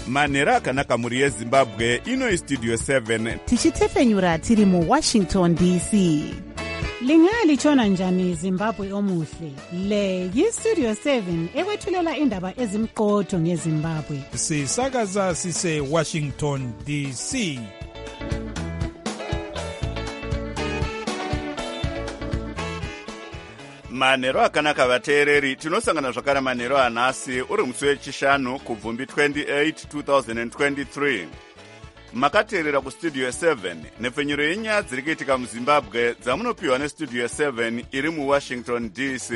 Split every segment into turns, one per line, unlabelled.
manhero akanaka mhuri yezimbabwe. Ino istudio 7
tichitefenyura tiri muwashington dc.
Lingalitshona njani Zimbabwe omuhle? Le yistudio 7 ekwethulela indaba ezimqotho ngeZimbabwe.
Sisakaza sise Washington DC.
manhero akanaka vateereri, tinosangana zvakare manhero anhasi uri musi wechishanu kubvumbi 28 2023. makateerera kustudio 7 nepfenyuro yenyaya dziri kuitika muzimbabwe dzamunopiwa nestudio 7 iri muwashington dc.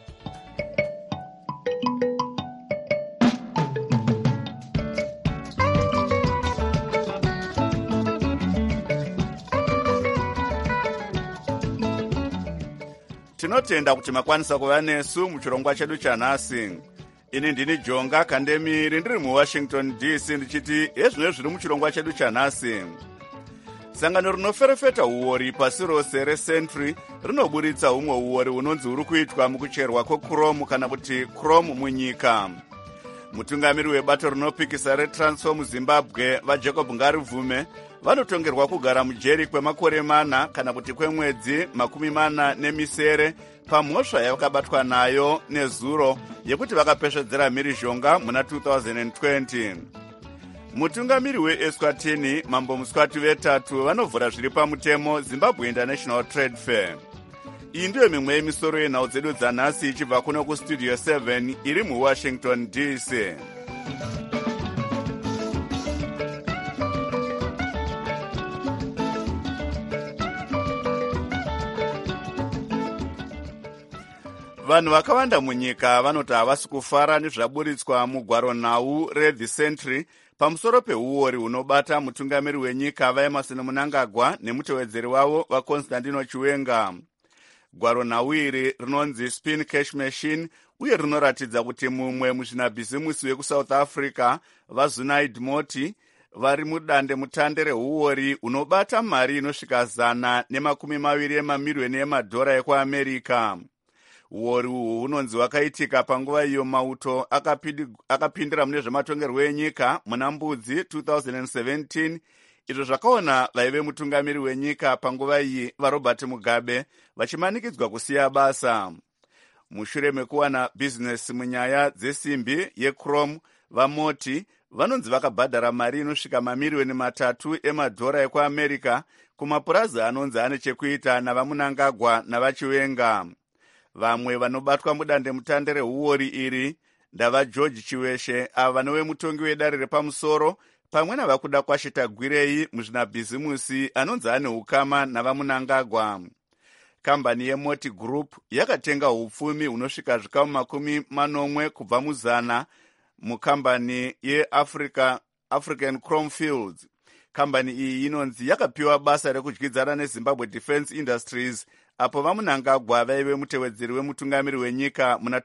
tinotenda kuti makwanisa kuva nesu muchirongwa chedu chanhasi. Ini ndini Jonga Kandemiri ndiri muwashington dc ndichiti ezvino zviri muchirongwa chedu chanhasi. Sangano rinoferefeta uori pasi rose reSentry rinoburitsa humwe uori hunonzi huri kuitwa mukucherwa kwechrome kana kuti chrome munyika. Mutungamiri webato rinopikisa reTransform Zimbabwe vaJacob Ngarivume vanotongerwa kugara mujeri kwemakore 4 kana kuti kwemwedzi 40 pamhosva yavakabatwa nayo nezuro yekuti vakapesvedzera mhirizhonga muna 2020. Mutungamiri weEswatini Mambo Muswati vetatu vanovhura zviri pamutemo Zimbabwe International Trade Fair. Iyi ndiyo mimwe yemisoro yenhau dzedu dzanhasi ichibva kuno kustudio 7 iri muwashington dc. Vanhu vakawanda munyika vanoti havasi kufara nezvaburitswa mugwaro nhau reThe Century pamusoro peuori hunobata mutungamiri wenyika vaEmmerson Mnangagwa nemutevedzeri wavo vaConstantino Chiwenga. Gwaro nhau iri rinonzi Spin Cash Machine uye rinoratidza kuti mumwe muzvinabhizimusi wekuSouth Africa vaZunaid Moti vari mudande mutande reuori hunobata mari inosvika $120 mamirioni emadhora ekuAmerica. Uori uhu hunonzi wakaitika panguva iyo mauto akapindira mune zvematongerwo enyika muna Mbudzi 2017, izvo zvakaona vaive mutungamiri wenyika panguva iyi vaRobert Mugabe vachimanikidzwa kusiya basa. Mushure mekuwana bhizinesi munyaya dzesimbi yechrome, vaMoti vanonzi vakabhadhara mari inosvika mamirioni 3 emadhora ekuAmerica kumapurazi anonzi ane chekuita navaMnangagwa navaChiwenga. Vamwe vanobatwa mudande mutande reuori iri ndava George Chiweshe ava vanove mutongi wedare repamusoro pamwe navakuda kwashita Gwirei muzvinabhizimusi anonzi ane ukama navaMnangagwa. Kambani yeMoti Group yakatenga upfumi hunosvika zvikamu 80 kubva muzana mukambani yeAfrican Chrome Fields. Kambani iyi inonzi yakapiwa basa rekudyidzana neZimbabwe Defence Industries apo vaMnangagwa vaive mutevedzeri wemutungamiri wenyika muna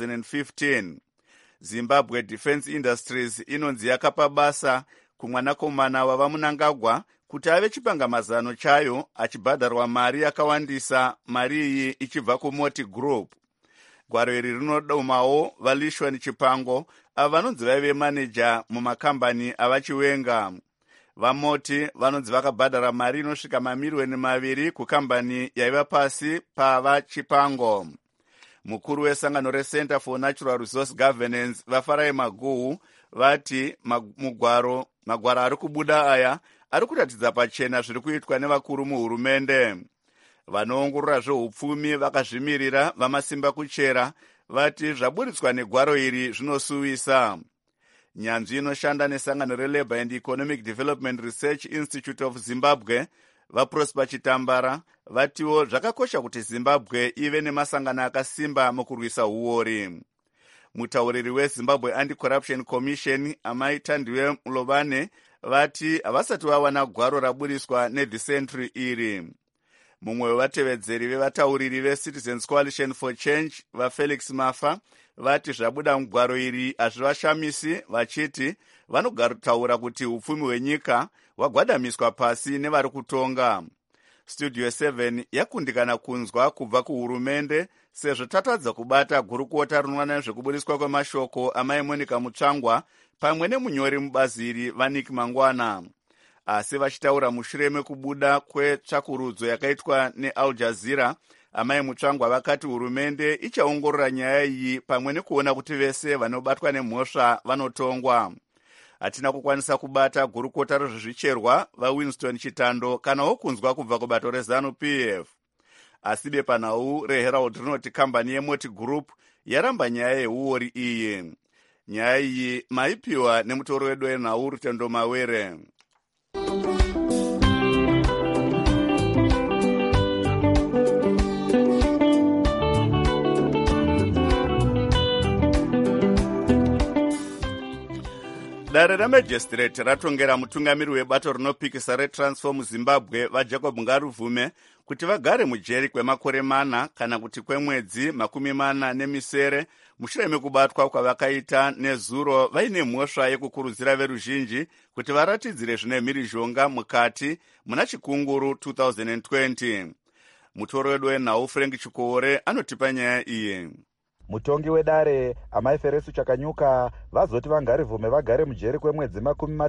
2015. Zimbabwe Defence Industries inonzi yakapa basa kumwanakomana wavaMnangagwa kuti ave chipangamazano chayo achibhadharwa mari yakawandisa, mari iyi ichibva kuMoti Group. Gwaro iri rinodomawo vaLishwan Chipango ava vanonzi vaive maneja mumakambani avaChiwenga. VaMoti vanonzi vakabhadhara mari inosvika mamirioni 2 kukambani yaiva pasi pava Chipango. Mukuru wesangano reCenter for Natural Resource Governance vaFarai Maguhu vati magwaro ari kubuda aya ari kuratidza pachena zviri kuitwa nevakuru muhurumende. Vanoongorora zveupfumi vakazvimirira vamasimba kuchera vati zvaburitswa negwaro iri zvinosuwisa. Nyanzvi inoshanda nesangano reLabour and Economic Development Research Institute of Zimbabwe vaProsper Chitambara vatiwo zvakakosha kuti Zimbabwe ive nemasangano akasimba mukurwisa uori. Mutauriri weZimbabwe Anti-Corruption Commission Amai Thandiwe Mulovane vati havasati vawana gwaro raburiswa neThe Century iri. Mumwe wevatevedzeri vevatauriri veCitizens Coalition for Change vaFelix Mafa vati zvabuda mugwaro iri hazvivashamisi, vachiti vanotaura kuti upfumi hwenyika hwagwadamiswa pasi nevari kutonga. Studio 7 yakundikana kunzwa kubva kuhurumende sezvo tatadza kubata gurukota rinoona nezvekuburiswa kwemashoko amai Monica Mutsvangwa pamwe nemunyori mubazi iri Vanik Mangwana. Asi vachitaura mushure mekubuda kwetsvakurudzo yakaitwa neAl Jazeera, amai mutsvangwa vakati hurumende ichaongorora nyaya iyi pamwe nekuona kuti vese vanobatwa nemhosva vanotongwa. Hatina kukwanisa kubata gurukota rezvezvicherwa vaWinston Chitando kanawo kunzwa kubva kubato reZANU-PF. Asi bepanhau reHerald rinoti kambani yeMoti Group yaramba nyaya yeuori iyi. Nyaya iyi maipiwa nemutoro wedu wenhau Rutendo Mawere. Dare remajistrate ratongera mutungamiri webato rinopikisa reTransform Zimbabwe vaJacob Ngaruvume kuti vagare mujeri kwemakore 4 kana kuti kwemwedzi 40 mushure mekubatwa kwavakaita nezuro vaine mhosva yekukurudzira veruzhinji kuti varatidzire zvine mhirizhonga mukati muna chikunguru 2020. Mutoro wedu wenhau Frank Chikore anotipa nyaya iyi.
Mutongi wedare amai Feresu Chakanyuka vazoti vaNgarivume vagare mujeri kwemwedzi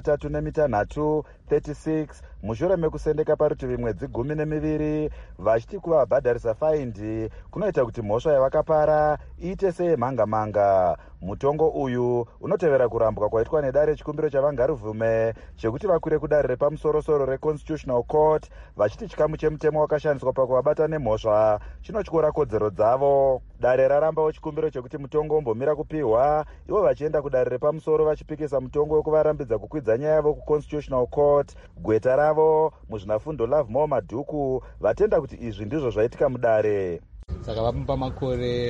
36 mushure mekusendeka parutivi mwedzi 12 vachiti kuvabhadharisa faindi kunoita kuti mhosva yavakapara iite seyemhanga-mhanga. Mutongo uyu unotevera kurambwa kwaitwa nedare chikumbiro chavaNgarivume chekuti vakwire kudare repamusoro-soro reConstitutional Court vachiti chikamu chemutemo wakashandiswa pakuvabata nemhosva chinotyora kodzero dzavo. Dare rarambawo chikumbiro chekuti mutongo umbomira kupiwa, ivo vachienda kudare repamusoro vachipikisa mutongo wekuvarambidza kukwidza nyaya yavo kuConstitutional Court. Gweta ravo muzvinafundo Love More Madhuku vatenda kuti izvi ndizvo zvaitika mudare.
Saka vamupa makore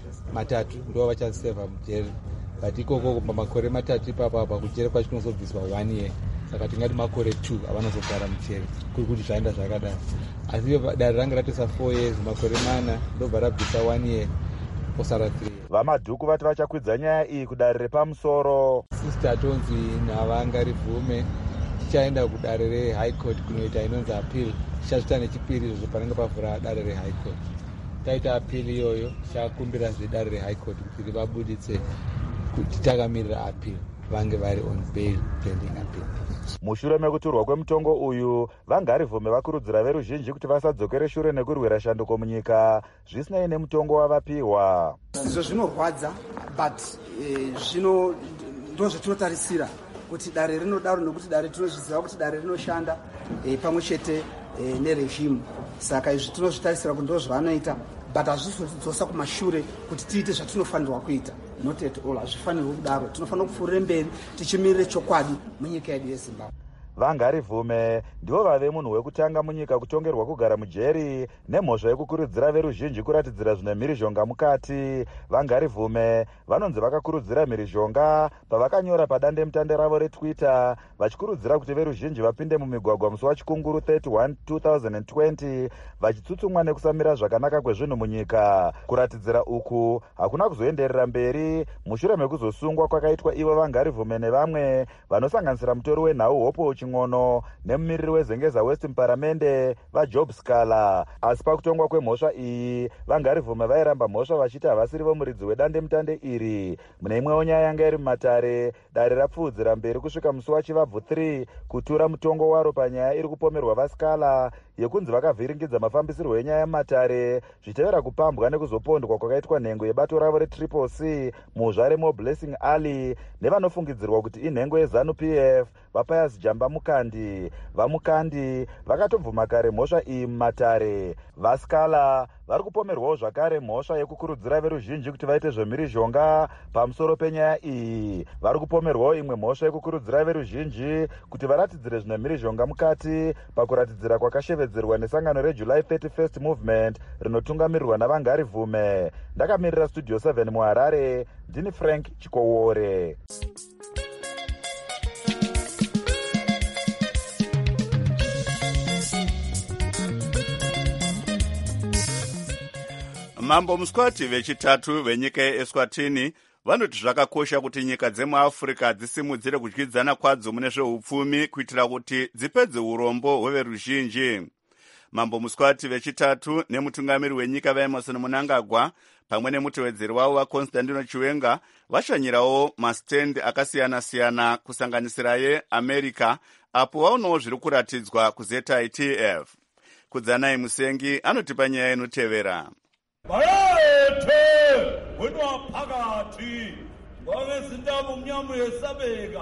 3 ndo vachaseva mujeri, but ikoko pamakore 3 ipapa kujeri kwacho kunozobviswa 1 year. Saka tingati makore 2 avanozogara mujeri kuri kuti zvaenda zvakadaro. Asi dare ranga ratisa 4 years, makore 4 ndobva rabvisa 1 year posara 3.
VaMadhuku vati vachakwidza nyaya iyi kudare repamusoro.
Sister tonzi naVaNgarivume tichaenda kudare reHigh Court kunoita inonzi appeal. Tichasvita nechipiri izvo panenge pavhura dare reHigh Court. Taita appeal iyoyo tichakumbira zvedare reHigh Court kuti rivabuditse kuti takamirira appeal vange vari on bail pending appeal.
Mushure mekuturwa kwemutongo uyu vaNgarivume vakurudzira veruzhinji kuti vasadzokere shure nekurwira shanduko munyika zvisinei nemutongo wavapiwa.
Izvo zvinorwadza, but zvino ndo zvetinotarisira kuti dare rinodaro nekuti dare tinozviziva kuti dare rinoshanda pamwe chete nerejimu. Saka izvi tinozvitarisira kuti ndo zvavanoita, but hazvizotidzosa kumashure kuti tiite zvatinofanirwa kuita. Not at all, hazvifanirwi kudaro. Tinofanira kupfuurira mberi tichimirire chokwadi munyika yedu yeZimbabwe.
VaNgarivume ndivo vave munhu wekutanga munyika kutongerwa kugara mujeri nemhosva yekukurudzira veruzhinji kuratidzira zvine mhirizhonga mukati. VaNgarivume vanonzi vakakurudzira mhirizhonga pavakanyora padandemutande ravo reTwitter vachikurudzira kuti veruzhinji vapinde mumigwagwa musi wachikunguru 31 2020 vachitsutsumwa nekusamira zvakanaka kwezvinhu munyika. Kuratidzira uku hakuna kuzoenderera mberi mushure mekuzosungwa kwakaitwa ivo vaNgarivume nevamwe vanosanganisira mutori wenhau Hope Ching'ono nemumiriri wezengeza West muparamende vaJob Scala. Asi pakutongwa kwemhosva iyi vaNgarivume vairamba mhosva vachiti havasiri vomuridzi wedandemutande iri. Mune imwewo nyaya yanga iri mumatare, dare rapfuudzira mberi kusvika musi waChivabvu 3 kutura mutongo waro panyaya iri kupomerwa vaScala yekunzi vakavhiringidza mafambisirwo enyaya mumatare zvichitevera kupambwa nekuzopondwa kwakaitwa nhengo yebato ravo reCCC muzva reMo Blessing Ali nevanofungidzirwa kuti inhengo yeZANU-PF vaPius Jamba Mukandi. VaMukandi vakatobvuma kare mhosva iyi mumatare. VaScala vari kupomerwawo zvakare mhosva yekukurudzira veruzhinji kuti vaite zvemhirizhonga pamusoro penyaya iyi. Vari kupomerwawo imwe mhosva yekukurudzira veruzhinji kuti varatidzire zvine mhirizhonga mukati pakuratidzira kwakashevedzerwa nesangano reJuly 31st Movement rinotungamirirwa naVaNgarivume. Ndakamirira Studio 7 muHarare, ndini Frank Chikowore.
Mambo Muswati vechitatu venyika yeEswatini vanoti zvakakosha kuti nyika dzemuAfrica dzisimudzire kudyidzana kwadzo mune zveupfumi kuitira kuti dzipedze urombo hweveruzhinji. Mambo Muswati vechitatu nemutungamiri wenyika vaEmmerson Mnangagwa pamwe nemutevedzeri wavo vaConstantino Chiwenga vashanyirawo masitendi akasiyana-siyana kusanganisira yeAmerica apo vaonawo zviri kuratidzwa kuZITF. Kudzanai Musengi anotipa nyaya inotevera.
Bayethe wenwa phakathi ngangezindaba umnyamu yesabeka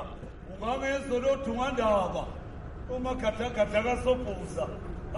ungangezolodungandaba umakhathakhatha kasobhuza.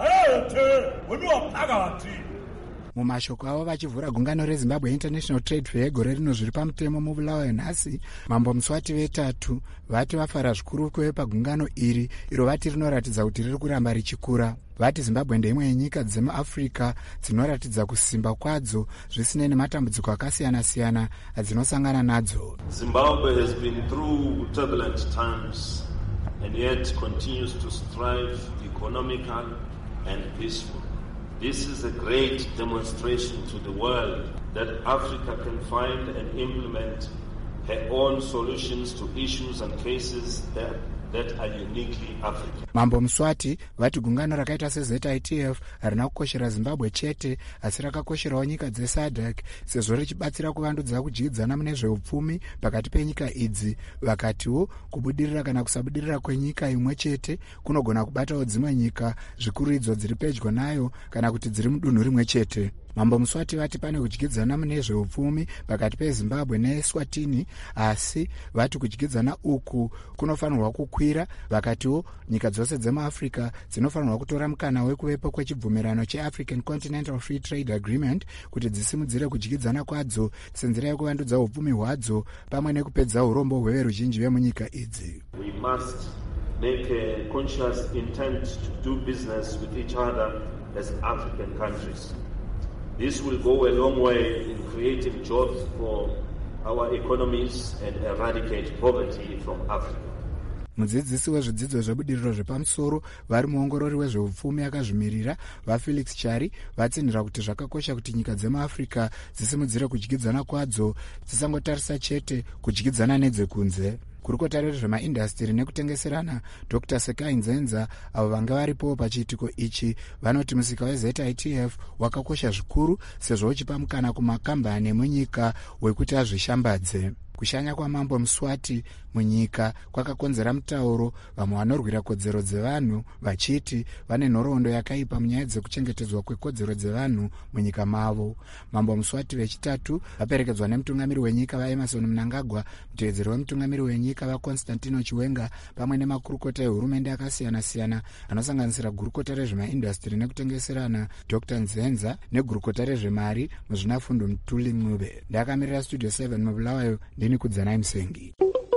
Bayethe wenwa phakathi.
Mumashoko avo vachivhura gungano reZimbabwe International Trade Fair gore rino zviri pamutemo mubulawayo nhasi, Mambo Muswati vetatu vati vafara zvikuru kuve pagungano iri iro vati rinoratidza kuti riri kuramba richikura. Vati Zimbabwe ndeimwe yenyika dzemuAfrica dzinoratidza kusimba kwadzo zvisinei nematambudziko akasiyana-siyana adzinosangana nadzo.
Zimbabwe has been through turbulent times and yet continues to strive economical and peaceful. This is a great demonstration to the world that Africa can find and implement her own solutions to issues and cases that are uniquely African.
Mambo Muswati vati gungano rakaita seZITF harina kukoshera Zimbabwe chete asi rakakosherawo nyika dzeSADC sezvo richibatsira kuvandudza kudyidzana mune zveupfumi pakati penyika idzi. Vakatiwo kubudirira kana kusabudirira kwenyika imwe chete kunogona kubatawo dzimwe nyika zvikuru idzo dziri pedyo nayo kana kuti dziri mudunhu rimwe chete. Mambo Muswati vati pane kudyidzana mune zveupfumi pakati peZimbabwe neEswatini, asi vati kudyidzana uku kunofanirwa kukwira. Vakatiwo nyika dzose dzemuAfrica dzinofanirwa kutora mukana wekuvepo kwechibvumirano cheAfrican Continental Free Trade Agreement kuti dzisimudzire kudyidzana kwadzo senzira yekuvandudza upfumi hwadzo pamwe nekupedza urombo hweveruzhinji vemunyika idzi.
We must make a conscious intent to do business with each other as African countries. This will go a long way in creating jobs for our economies and eradicate poverty from Africa.
Mudzidzisi wezvidzidzo zvebudiriro zvepamusoro vari muongorori wezveupfumi akazvimirira vaFelix Chari vatsinhira kuti zvakakosha kuti nyika dzemuAfrica dzisimudzire kudyidzana kwadzo dzisangotarisa chete kudyidzana nedzekunze. Kurukota rezvemaindastiri nekutengeserana Dr. Sekai Nzenza avo vanga varipo pachiitiko ichi vanoti musika weZITF wakakosha zvikuru sezvo uchipa mukana kumakambani emunyika wekuti azvishambadze. Kushanya kwaMambo Muswati munyika kwakakonzera mutauro vamwe vanorwira kodzero dzevanhu vachiti vane nhoroondo yakaipa munyaya dzekuchengetedzwa kwekodzero dzevanhu munyika mavo. Mambo Muswati vechitatu vaperekedzwa nemutungamiri wenyika vaEmmerson Mnangagwa, mutevedzeri wemutungamiri wenyika vaConstantino Chiwenga pamwe nemakurukota ehurumende akasiyana-siyana anosanganisira gurukota rezvemaindastiri nekutengeserana Dr. Nzenza negurukota rezvemari muzvinafundo Mtuli Ncube. Ndakamirira Studio 7 mubulawayo ndini Kudzanai Musengi.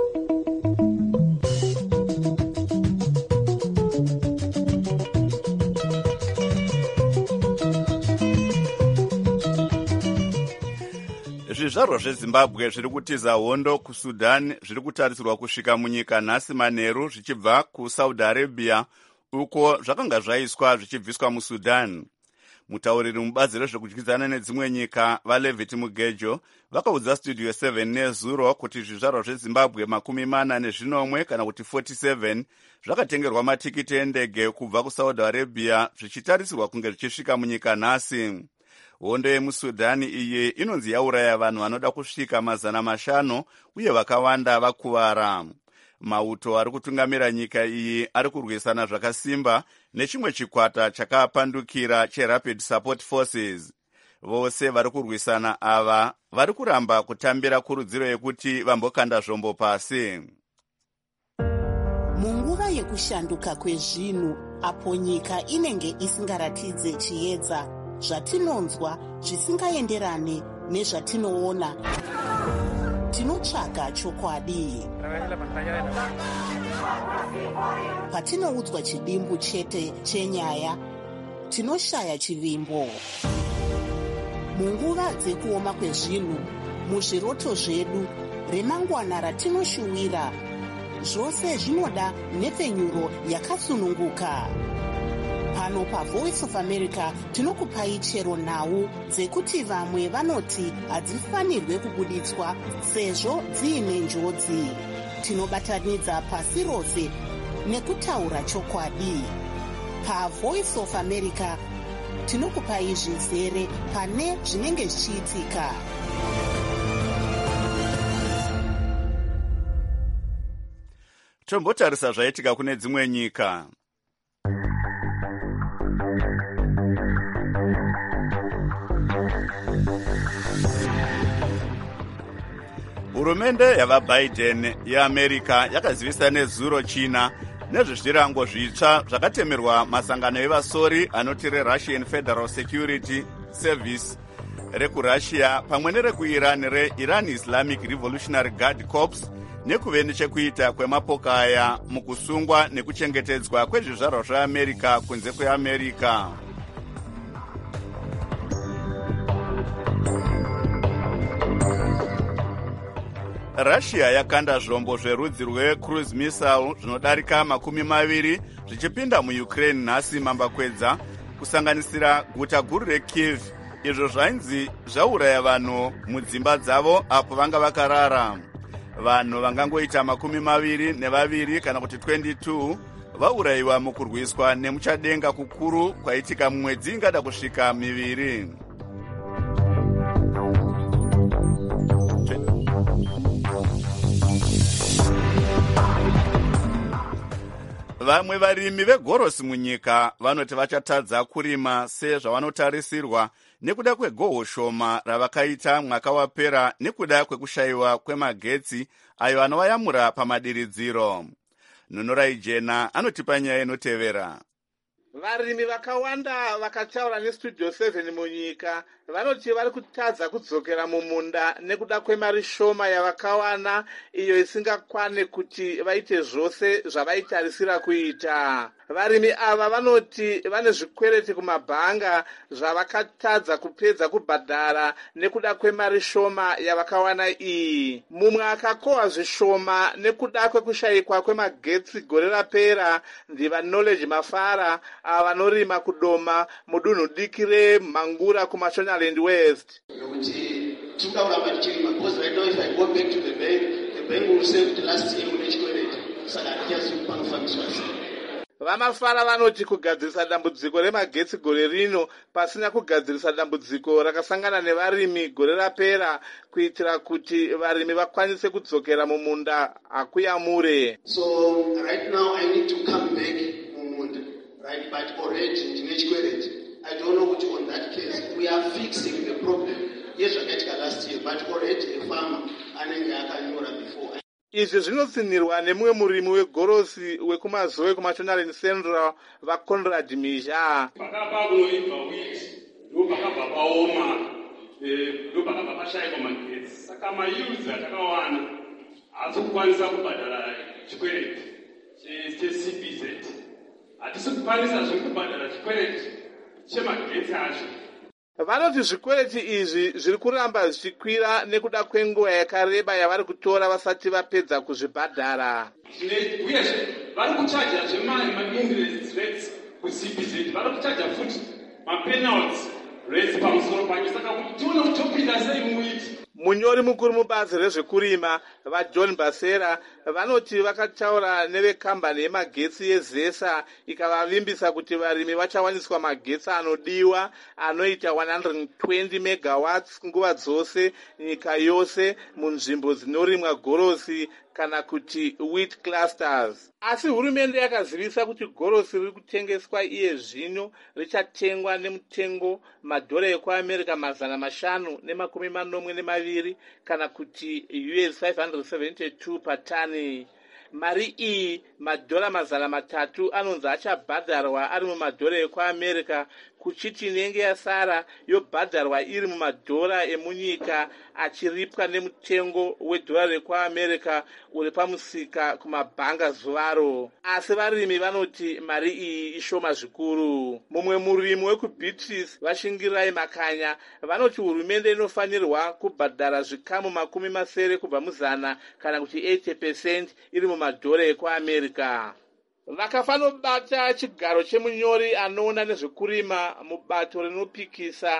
Zvizvarwa zveZimbabwe zviri kutiza hondo kuSudan zviri kutarisirwa kusvika munyika nhasi manheru zvichibva kuSaudi Arabia uko zvakanga zvaiswa zvichibviswa muSudan. Mutauriri mubazi rezvekudyidzana nedzimwe nyika vaLevit Mugejo vakaudza Studio 7 nezuro kuti zvizvarwa zveZimbabwe 40 kana kuti 47 zvakatengerwa matikiti endege kubva kuSaudi Arabia zvichitarisirwa kunge zvichisvika munyika nhasi. Hondo yemuSudani iyi inonzi yauraya vanhu vanoda kusvika 500 uye vakawanda vakuvara. Mauto ari kutungamira nyika iyi ari kurwisana zvakasimba nechimwe chikwata chakapandukira cheRapid Support Forces. Vose vari kurwisana ava vari kuramba kutambira kurudziro yekuti vambokanda zvombo pasi.
Munguva yekushanduka kwezvinhu apo nyika inenge isingaratidze chiedza zvatinonzwa zvisingaenderane nezvatinoona, tinotsvaga chokwadi. Patinoudzwa chidimbu chete chenyaya, tinoshaya chivimbo. Munguva dzekuoma kwezvinhu, muzviroto zvedu, remangwana ratinoshuwira, zvose zvinoda nhepfenyuro yakasununguka. Pano paVoice of America tinokupai chero nhau dzekuti vamwe vanoti hadzifanirwe kubuditswa sezvo dziine njodzi. Tinobatanidza pasi rose nekutaura chokwadi. pavoice of america tinokupai zvizere pane zvinenge zvichiitika.
Tombotarisa zvaitika kune dzimwe nyika. Hurumende yavaBiden yeAmerica yakazivisa nezuro China nezvezvirango zvitsva zvakatemerwa masangano evasori anoti reRussian Federal Security Service rekuRussia pamwe nerekuIran reIran Islamic Revolutionary Guard Corps nekuve nechekuita kwemapoka aya mukusungwa nekuchengetedzwa kwezvizvarwa zveAmerica kunze kweAmerica. Russia yakanda zvombo zverudzi rwecruise missile zvinodarika 20 zvichipinda muUkraine nhasi mambakwedza, kusanganisira guta guru reKyiv, izvo zvainzi zvauraya vanhu mudzimba dzavo apo vanga vakarara. Vanhu vangangoita 22 kana kuti 22 vaurayiwa mukurwiswa nemuchadenga kukuru kwaitika mumwedzi ingada kusvika 2. Vamwe varimi vegorosi munyika vanoti vachatadza kurima sezvavanotarisirwa nekuda kwegohwo shoma ravakaita mwaka wapera nekuda kwekushayiwa kwemagetsi ayo anovayamura pamadiridziro. Nhunurai Jena anotipa nyaya inotevera.
Varimi vakawanda vakataura neStudio 7 munyika vanoti vari kutadza kudzokera mumunda nekuda kwemari shoma yavakawana iyo isingakwane kuti vaite zvose zvavaitarisira kuita. Varimi ava vanoti vane zvikwereti kumabhanga zvavakatadza kupedza kubhadhara nekuda kwemari shoma yavakawana iyi. Mumwe akakohwa zvishoma nekuda kwekushayikwa kwemagetsi gore rapera ndiva Knowledge Mafara avanorima kudoma mudunhu diki reMhangura kuMashonaland West. Vamafara vanoti kugadzirisa dambudziko remagetsi gore rino pasina kugadzirisa dambudziko rakasangana nevarimi gore rapera kuitira kuti varimi vakwanise kudzokera mumunda akuyamure.
So right now I need to come back mumunda, right? But already I don't know which on that case we are fixing the problem. Yes, I get last year, but already a farmer anenge akanyora before.
Izvi zvinotsinirwa nemumwe murimi wegorosi wekumazoe kuMashonaland Central vaConrad Mizha.
Pakapa kunoibva wheat ndopakabva paoma ndopakabva pashayikwa magetsi. Saka mayuzi atakawana haasi kukwanisa kubhadhara chikwereti cheCPZ. Hatisi kukwanisa zviri kubhadhara chikwereti chemagetsi acho.
Vanoti zvikwereti izvi zviri kuramba zvichikwira nekuda kwenguva yakareba yavari kutora vasati vapedza kuzvibhadhara.
Uyezve vari kuchaja zvemari ma-interest rates kuCPZ, vari kuchaja futi ma-penalty rates pamusoro pacho, saka kuti tione kuti topinda sei muiti.
Munyori mukuru mubazi rezvekurima vaJohn Basera vanoti vakataura nevekambani yemagetsi yeZesa ikavavimbisa kuti varimi vachawaniswa magetsi anodiwa anoita 120 megawatts nguva dzose nyika yose munzvimbo dzinorimwa gorosi kana kuti wheat clusters. Asi hurumende yakazivisa kuti gorosi riri kutengeswa iye zvino richatengwa nemutengo madhora ekuAmerica 542 kana kuti US 572 patani. Mari iyi madhora 300 anonzi achabhadharwa ari mumadhora ekuAmerica, kuchiti inenge yasara yobhadharwa iri mumadhora emunyika achiripwa nemutengo wedhora rekuAmerica uri pamusika kumabhanga zuvaro. Asi varimi vanoti mari iyi ishoma zvikuru. Mumwe murimi wekuBeatrice Vashingirayi Makanya vanoti hurumende inofanirwa kubhadhara zvikamu 70 kubva muzana kana kuti 80% iri mumadhora ekuAmerica. Vakafanobata chigaro chemunyori anoona nezvekurima mubato rinopikisa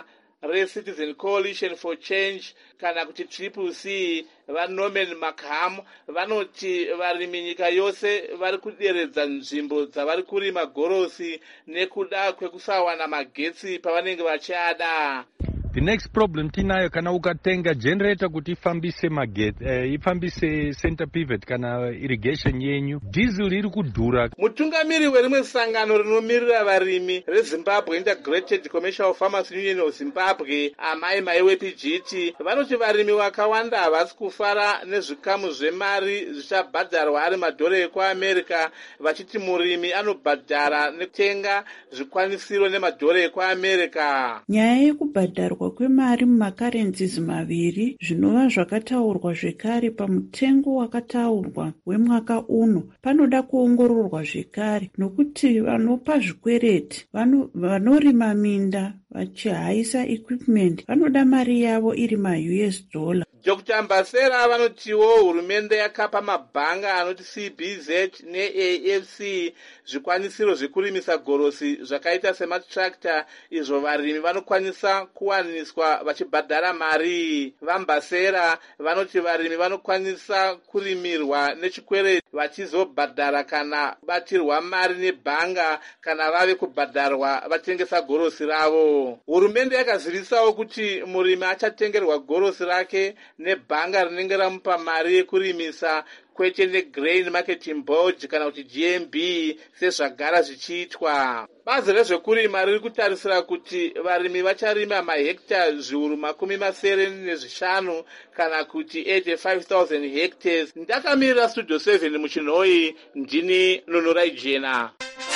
reCitizen Coalition for Change kana kuti CCC vaNorman Markham vanoti varimi nyika yose vari kuderedza nzvimbo dzavari kurima gorosi nekuda kwekusawana magetsi pavanenge vachiada.
The next problem tinayo kana ukatenga generator kuti ifambise magetsi ifambise center pivot kana irrigation yenyu diesel iri kudhura.
Mutungamiri werimwe sangano rinomirira varimi reZimbabwe Integrated Commercial Farmers Union of Zimbabwe Amai Maiwe PGT vanoti varimi vakawanda havasi kufara nezvikamu zvemari zvichabhadharwa ari madhora ekuAmerica vachiti murimi anobhadhara nekutenga zvikwanisiro nemadhora ekuAmerica.
Nyaya yekubhadharwa kwemari mumakarenzizi maviri zvinova zvakataurwa zvekare pamutengo wakataurwa wemwaka uno panoda kuongororwa zvekare nokuti vanopa zvikwereti vanorima minda vachihaisa equipment vanoda mari yavo iri maUS dollar.
Dr. Mbasera vanotiwo hurumende yakapa mabhanga anoti CBZ neAFC zvikwanisiro zvekurimisa gorosi zvakaita sematractor izvo varimi vanokwanisa kuwaniswa vachibhadhara mari. VaMbasera vanoti varimi vanokwanisa kurimirwa nechikwereti vachizobhadhara kana batirwa mari nebhanga kana vave kubhadharwa vatengesa gorosi ravo. Hurumende yakazivisawo kuti murimi achatengerwa gorosi rake nebhanga rinenge ramupa mari yekurimisa kwete neGrain Marketing Board kana kuti GMB sezvagara zvichiitwa. Bazi rezvekurima riri kutarisira kuti varimi vacharima mahekta zviuru 75 kana kuti 85,000 hectares. Ndakamirira Studio 7 muchinhoi, ndini Nonorai Jena.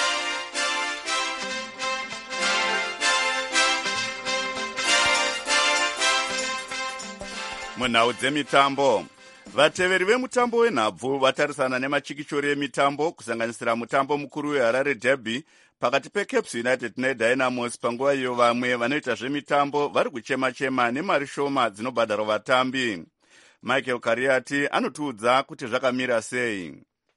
Munhau dzemitambo, vateveri vemutambo wenhabvu vatarisana nemachikichori emitambo kusanganisira mutambo mukuru weHarare Derby pakati peCaps United neDynamos, panguva iyo vamwe vanoita zvemitambo vari kuchema-chema nemari shoma dzinobhadharwa vatambi. Michael Kariati anotiudza kuti zvakamira sei.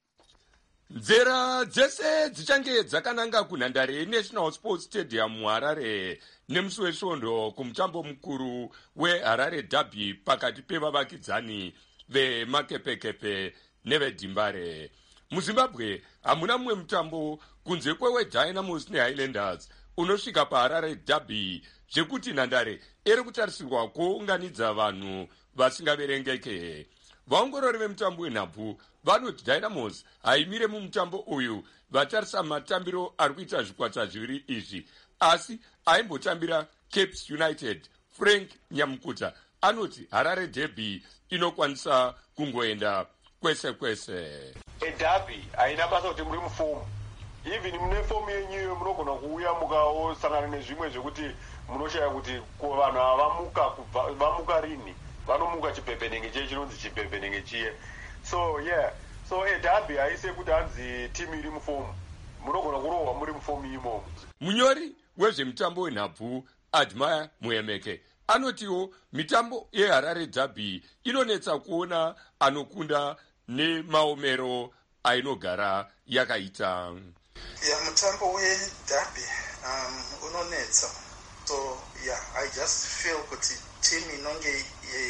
Nzera dzese dzichange dzakananga kunhandare yeNational Sports Stadium muHarare nemusi wesvondo kumutambo mukuru weHarare Derby pakati pevavakidzani vemakepekepe nevedhimbare. MuZimbabwe hamuna mumwe mutambo kunze kweweDynamos neHighlanders unosvika paHarare Derby zvekuti nhandare iri kutarisirwa kuunganidza vanhu vasingaverengeke. Vaongorori vemutambo wenhabvu vanoti Dynamos haimire mumutambo uyu vatarisa matambiro ari kuita zvikwata zviviri izvi, asi aimbotambira Caps United. Frank Nyamukuta anoti Harare Derby inokwanisa kungoenda kwese kwese.
Derby haina basa kuti muri mufomu, even mune fomu yenyu munogona kuuya mukaosangana nezvimwe zvekuti munoshaya kuti vanhu vamuka rini, vanomuka chipepenenge chiye chinonzi chipepenenge chiye. So yeah, so Derby haise kuti hanzi timu iri mufomu, munogona kurohwa muri mufomu imomo.
Munyori wezvemutambo wenhabvu Admire Muemeke anotiwo mitambo yeHarare Derby inonetsa kuona anokunda nemaomero ainogara yakaita.
Mutambo weDerby unonetsa. So yeah, I just feel kuti timu inonge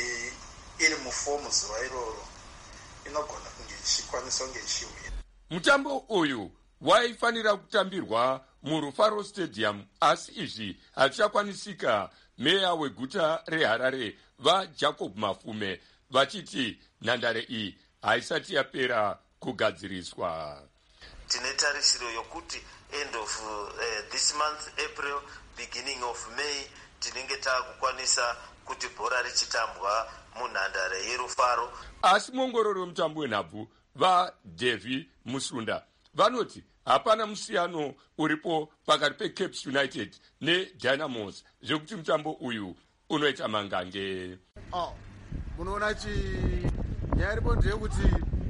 iri mufomu zuva iroro inogona kunge ichikwanisa kunge ichiuya.
Mutambo uyu waifanira kutambirwa muRufaro Stadium, asi izvi hazvichakwanisika. Meya weguta reHarare vaJacob Mafume vachiti nhandare iyi haisati yapera kugadziriswa.
Tine tarisiro yokuti end of this month April, beginning of May tinenge taakukwanisa kuti bhora richitambwa munhandare yeRufaro.
Asi muongorori wemutambo wenhabvu vaDevi Musunda vanoti hapana musiyano uripo pakati peCaps United neDynamos zvekuti mutambo uyu unoita mangange.
Munoona nyaya iripo ndeyekuti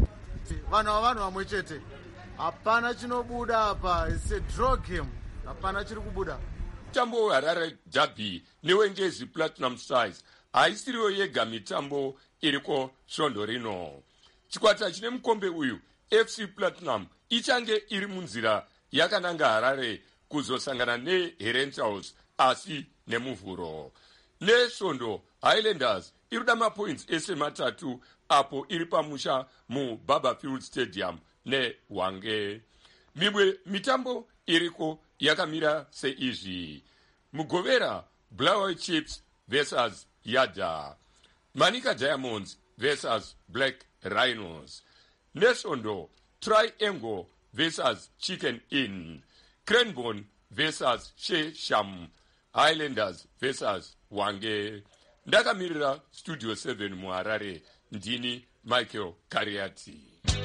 vanhu ava vanhu vamwe chete, hapana chinobuda apa, it's a draw game, hapana chiri kubuda.
Mutambo weHarare Derby newengezi Platinum Stars haisiriyo yega mitambo iriko svondo rino. Chikwata chine mukombe uyu FC Platinum ichange iri munzira yakananga Harare kuzosangana neHerentals asi nemuvhuro. nesvondo highlanders iri kuda mapoints ese matatu apo iri pamusha muBarberfield Stadium neHwange. Mimwe mitambo iriko yakamira seizvi: mugovera Blackwood Chiefs versus Yada, Manica Diamonds versus Black Rhinos, nesvondo Triangle versus Chicken Inn, Cranbourne versus Shesham, Highlanders versus Hwange. Ndakamirira Studio 7 muHarare, ndini Michael Kariati.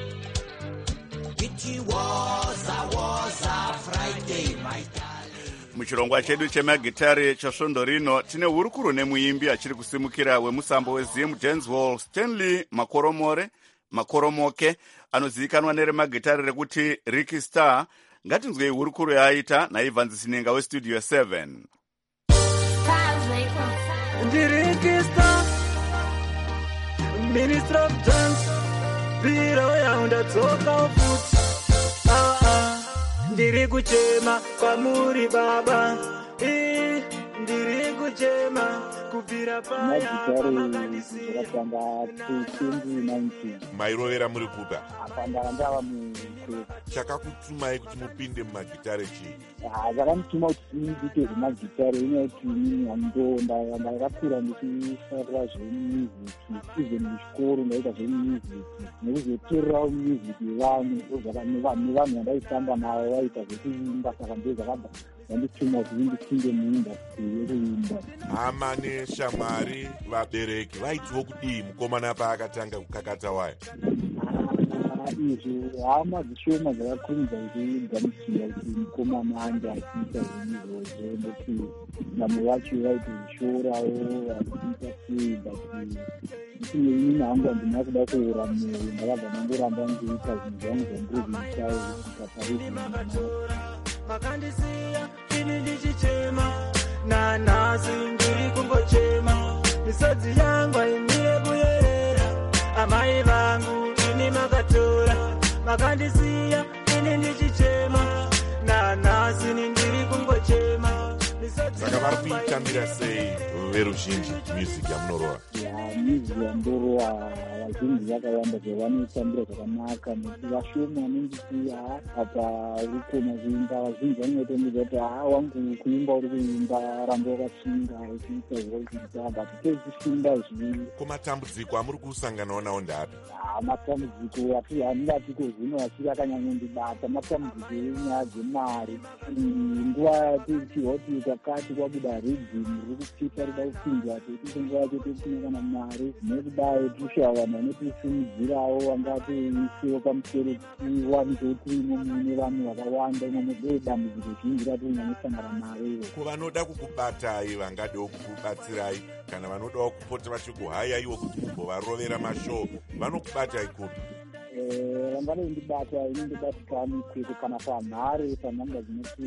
Muchirongwa chedu chemagitare chasvondo rino tine hurukuro nemuimbi achiri kusimukira wemusambo weZim Dancehall Stanley Makoromoke anozivikanwa neremagitare rekuti Ricky Star. Ngatinzwei hurukuro yaaita naIvan Zisinenga weStudio 7.
Ricky Star, Minister of Dance, biro yaunda tsoka futi. Ndiri kuchema kwamuri baba, ndiri kuchema kubvira paya
pamakanisi akatanga 2019.
Mairovera muri kupa?
Apanda ndava mukwete.
Chakakutumai kuti mupinde mumagitare chii?
Chakamutuma kuti ndiite zvemagitare inoti ndakakura ndichifarira zvemuziki, even muchikoro ndaita zvemuziki, nekuzotorerawo muziki yevamwe nevanhu vandaitamba navo vaita zvekuimba, saka ndozvakabva vandituma kuti ndipinde muindastri yekuimba.
Hama neshamwari vabereki vaitiwo kudii mukomana paakatanga kukakata waya?
Izvo hama zvishoma zvakakurumidza kugamuchira kuti mukomana anga achiita zvinizvozvo, nekuti vamwe vacho vaiti zvishorawo achiita sei, but ini hangu handina kuda kuora mwoyo, ndakabva ndangoramba ndoita zvinhu zvangu zvandozviitawo kusvika parizvino.
Makandisiya ini ndichichema, nanhasi ndiri kungochema, misodzi yangu haimire kuyerera, amai vangu ini makatora, makandisiya ini ndichichema, nanhasi ndiri kungochema.
Saka vari kuitambira sei veruzhinji music yamunorova?
Music yandorova vazhinji vakawanda zvavanoitambira zvakanaka, nekuti vashoma vanongiti apa ukona kuimba, vazhinji vanotomudza kuti wangu kuimba uri kuimba, ramba wakashinga uchiita zvakuita, but tozvishinda zvii.
Ko matambudziko amuri kusanganawo nawo ndapi?
Matambudziko handingati kozvino achiri akanyanyondibata, matambudziko enyaya dzemari. Nguva tichihoti takati kwabuda rhythm riri kupita rida kupinzwa, tekuti nguva yacho tosina kana mari, nekudai tushawa vanhu vanotisimudzirawo vangatoisiwo pamusoro tiwanike kuti imo mune vanhu vakawanda, imomo dambudziko zhinji ratirinyanosangana naro.
Ko vanoda kukubatai vangadewo kukubatsirai, kana vanodawo kupota vachikuhayaiwo kuti kumbovarovera mashow, vanokubatai kupi?
Vanganondibata inondibatikani kwete kana panhare panhamba dzinoti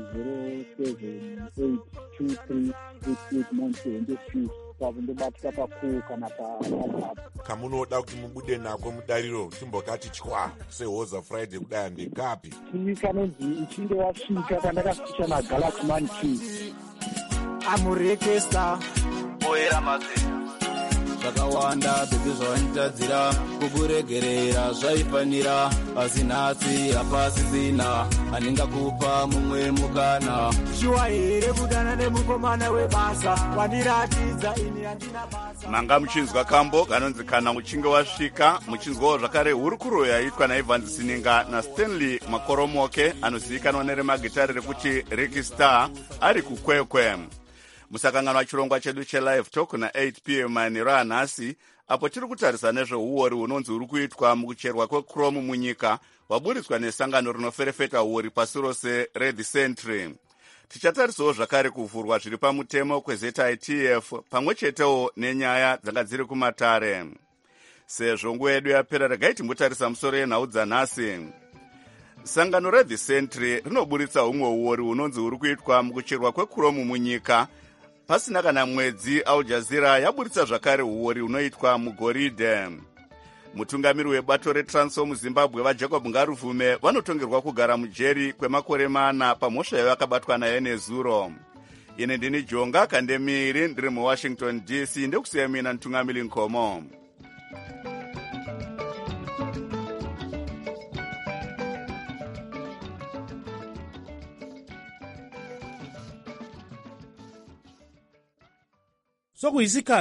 078238892 pakundobatika pakuu kana paWhatsApp.
Kamunoda kuti mubude nako mudariro timbokati chwa sehoza Friday kudai ndekapi?
Kanonzi uchinge wasvika kandakasvika naGalaxy Man Chiefs.
Amurekesta
oera madzi
zvakawanda bhebhi zvavanditadzira, kukuregerera zvaifanira, asi nhasi hapasisina, handingakupa mumwe mukana. Shuwa here kudana nemukomana webasa, wandiratidza ini handina basa.
Manga muchinzwa kambo kanonzi kana uchinge wasvika. Muchinzwawo zvakare hurukuro yaitwa naIvan Zisinenga naStanley Makoromoke anozivikanwa neremagitare rekuti Ricky Star ari kukwekwe. Musakanganwa chirongwa chedu chelive talk na8 p.m. manheru anhasi, apo tiri kutarisa nezveuori hunonzi huri kuitwa mukucherwa kwechrome munyika, waburitswa nesangano rinoferefeta uori pasi rose Red Century. Tichatarisawo zvakare kuvhurwa zviri pamutemo kweZITF pamwe chetewo nenyaya dzanga dziri kumatare. Sezvo nguva yedu yapera, regai timbotarisa musoro yenhau dzanhasi. Sangano Red Century rinoburitsa humwe uori hunonzi huri kuitwa mukucherwa kwechrome munyika. Pasina kana mwedzi, Al Jazeera yaburitsa zvakare uori hunoitwa mugoridhe. Mutungamiri webato reTransform muZimbabwe vaJacob Ngaruvume vanotongerwa kugara mujeri kwemakore 4 pamhosva yavakabatwa nayo nezuro. ine ndini Jonga Kandemiri ndiri muWashington DC ndekusiya mina Ntungamili Nkomo.
Sokuyisikhathi